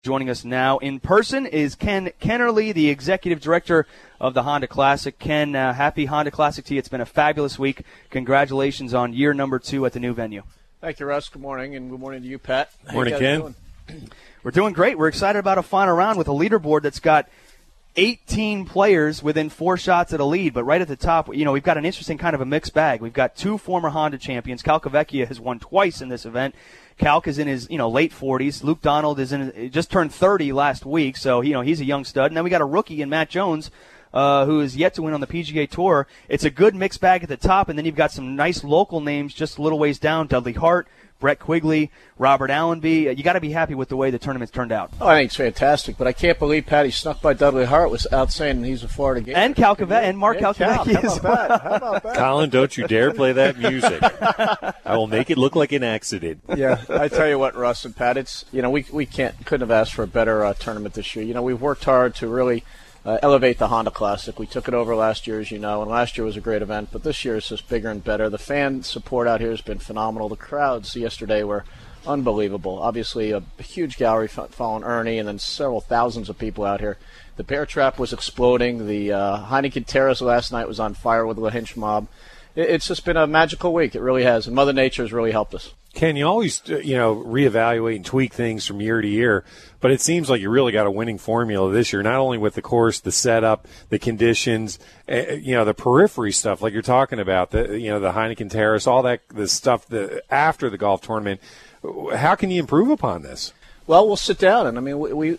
Joining us now in person is Ken Kennerly, the Executive Director of the Honda Classic. Ken, happy Honda Classic to you. It's been a fabulous week. Congratulations on year number 2 at the new venue. Thank you, Russ. Good morning, and good morning to you, Pat. Morning, Ken. Doing? We're doing great. We're excited about a final round with a leaderboard that's got 18 players within 4 shots at a lead, but right at the top, we've got an interesting kind of a mixed bag. We've got 2 former Honda champions. Cal Kvecchia has won twice in this event. Calc is in his late 40s. Luke Donald just turned 30 last week, so he's a young stud. And then we got a rookie in Matt Jones, who is yet to win on the PGA Tour. It's a good mixed bag at the top, and then you've got some nice local names just a little ways down. Dudley Hart, Brett Quigley, Robert Allenby. You got to be happy with the way the tournament's turned out. Oh, I think it's fantastic, but I can't believe Patty snuck by Dudley Hart without saying he's a Florida Gator. And Cal Kvecchia and Mark Cal Kvecchia. How about that? Colin, don't you dare play that music. I will make it look like an accident. Yeah, I tell you what, Russ and Pat, it's we couldn't have asked for a better tournament this year. We've worked hard to really elevate the Honda Classic. We took it over last year, as you know, and last year was a great event, but this year is just bigger and better. The fan support out here has been phenomenal. The crowds yesterday were unbelievable. Obviously, a huge gallery following Ernie, and then several thousands of people out here. The Bear Trap was exploding. The Heineken Terrace last night was on fire with the Hinch mob. It's just been a magical week. It really has, and Mother Nature has really helped us. Ken, you always, reevaluate and tweak things from year to year, but it seems like you really got a winning formula this year, not only with the course, the setup, the conditions, the periphery stuff like you're talking about, the Heineken Terrace, all that, the stuff after the golf tournament. How can you improve upon this? Well, we'll sit down, and we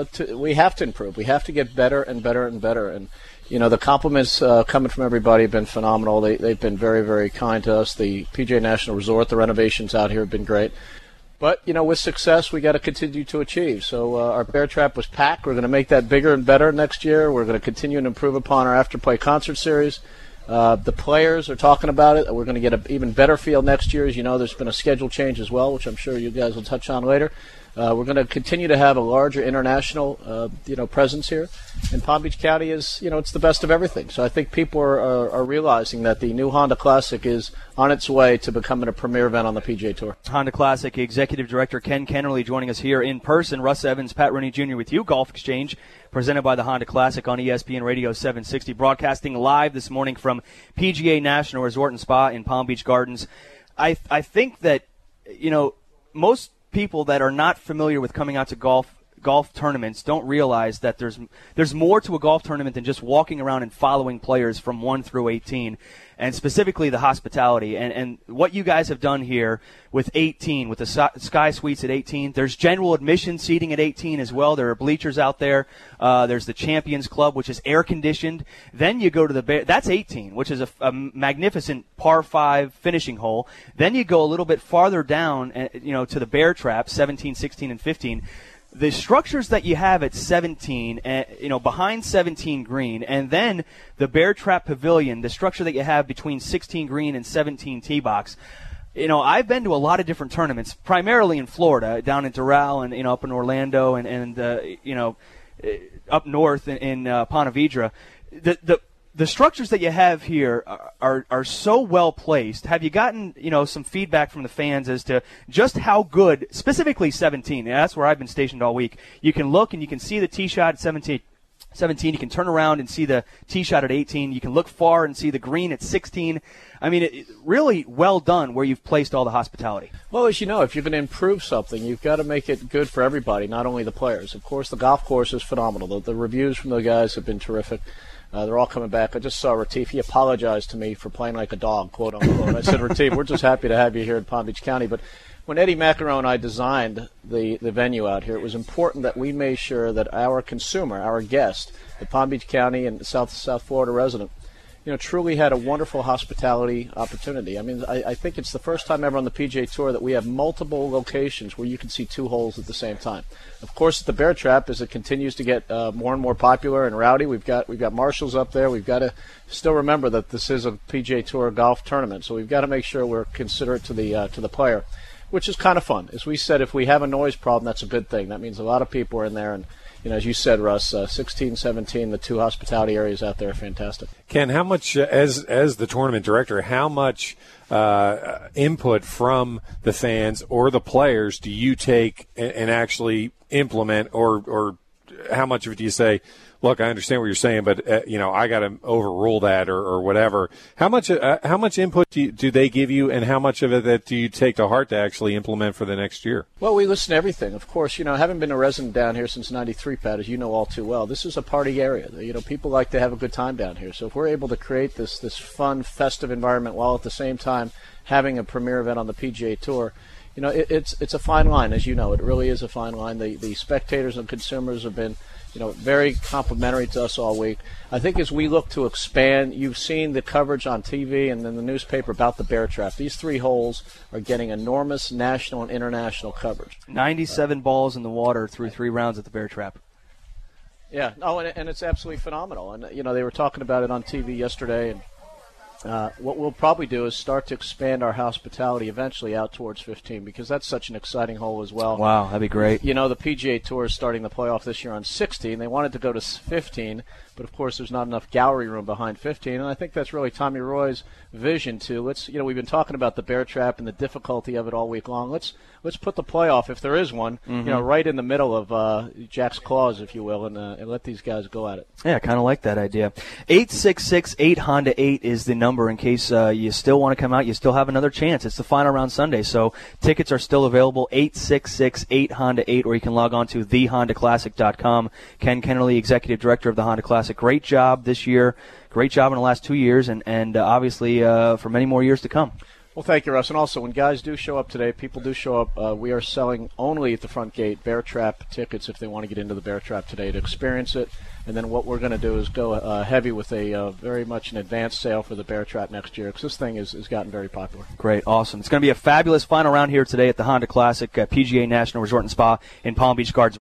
have to improve. We have to get better and better and better, and the compliments coming from everybody have been phenomenal. They've been very, very kind to us. The PGA National Resort, the renovations out here have been great. But, with success, we got to continue to achieve. So our Bear Trap was packed. We're going to make that bigger and better next year. We're going to continue to improve upon our Afterplay concert series. The players are talking about it. We're going to get an even better field next year. As you know, there's been a schedule change as well, which I'm sure you guys will touch on later. We're going to continue to have a larger international, presence here. And Palm Beach County is, it's the best of everything. So I think people are realizing that the new Honda Classic is on its way to becoming a premier event on the PGA Tour. Honda Classic Executive Director Ken Kennerly joining us here in person. Russ Evans, Pat Rooney Jr. with you. Golf Exchange presented by the Honda Classic on ESPN Radio 760. Broadcasting live this morning from PGA National Resort and Spa in Palm Beach Gardens. I think that, most people that are not familiar with coming out to golf tournaments don't realize that there's more to a golf tournament than just walking around and following players from 1 through 18, and specifically the hospitality. And what you guys have done here with 18, with the Sky Suites at 18, there's general admission seating at 18 as well. There are bleachers out there. There's the Champions Club, which is air-conditioned. Then you go to that's 18, which is a magnificent par 5 finishing hole. Then you go a little bit farther down, to the Bear Trap, 17, 16, and 15. The structures that you have at 17, behind 17 green, and then the Bear Trap Pavilion, the structure that you have between 16 green and 17 tee box. I've been to a lot of different tournaments, primarily in Florida, down in Doral and up in Orlando and up north in Ponte Vedra. The structures that you have here are so well placed. Have you gotten some feedback from the fans as to just how good, specifically 17? That's where I've been stationed all week. You can look and you can see the tee shot at 17. You can turn around and see the tee shot at 18. You can look far and see the green at 16. Really well done where you've placed all the hospitality. Well, as you know, if you're going to improve something, you've got to make it good for everybody, not only the players. Of course, the golf course is phenomenal. The reviews from the guys have been terrific. They're all coming back. I just saw Retief. He apologized to me for playing like a dog, quote unquote. I said, Retief, we're just happy to have you here in Palm Beach County. But when Eddie McEnroe and I designed the venue out here, it was important that we made sure that our consumer, our guest, the Palm Beach County and South Florida resident, truly had a wonderful hospitality opportunity. I think it's the first time ever on the PGA Tour that we have multiple locations where you can see 2 holes at the same time. Of course, the Bear Trap, as it continues to get more and more popular and rowdy, we've got marshals up there. We've got to still remember that this is a PGA Tour golf tournament, so we've got to make sure we're considerate to the player. which is kind of fun. As we said, if we have a noise problem, that's a good thing. That means a lot of people are in there, and as you said, Russ, 16, 17, the two hospitality areas out there are fantastic. Ken, how much, as the tournament director, how much input from the fans or the players do you take and actually implement, or how much of it do you say, look, I understand what you're saying, but I got to overrule that or whatever. How much input do they give you, and how much of it that do you take to heart to actually implement for the next year? Well, we listen to everything. Of course, having been a resident down here since '93, Pat, as you know all too well, this is a party area. People like to have a good time down here. So if we're able to create this fun, festive environment while at the same time having a premier event on the PGA Tour, it's a fine line, as you know. It really is a fine line. The spectators and consumers have been very complimentary to us all week. I think as we look to expand, you've seen the coverage on TV and then the newspaper about the Bear Trap. These 3 holes are getting enormous national and international coverage. 97 balls in the water through 3 rounds at the Bear Trap. Yeah, and it's absolutely phenomenal. And, they were talking about it on TV yesterday, and what we'll probably do is start to expand our hospitality eventually out towards 15, because that's such an exciting hole as well. Wow, that'd be great. The PGA Tour is starting the playoff this year on 16. They wanted to go to 15, but of course there's not enough gallery room behind 15, and I think that's really Tommy Roy's vision to we've been talking about the Bear Trap and the difficulty of it all week long. Let's put the playoff, if there is one, right in the middle of Jack's claws, if you will, and let these guys go at it. Yeah, I kind of like that idea. 866-8-HONDA-8 is the number in case you still want to come out. You still have another chance. It's the final round Sunday, so tickets are still available. 866-8-HONDA-8, or you can log on to thehondaclassic.com. Ken Kennerly, Executive Director of the Honda Classic. Great job this year. Great job in the last 2 years, and obviously for many more years to come. Well, thank you, Russ. And also, when guys do show up today, people do show up, we are selling only at the front gate Bear Trap tickets if they want to get into the Bear Trap today to experience it. And then what we're going to do is go heavy with a very much an advanced sale for the Bear Trap next year, because this thing has gotten very popular. Great, awesome. It's going to be a fabulous final round here today at the Honda Classic, PGA National Resort and Spa in Palm Beach Gardens.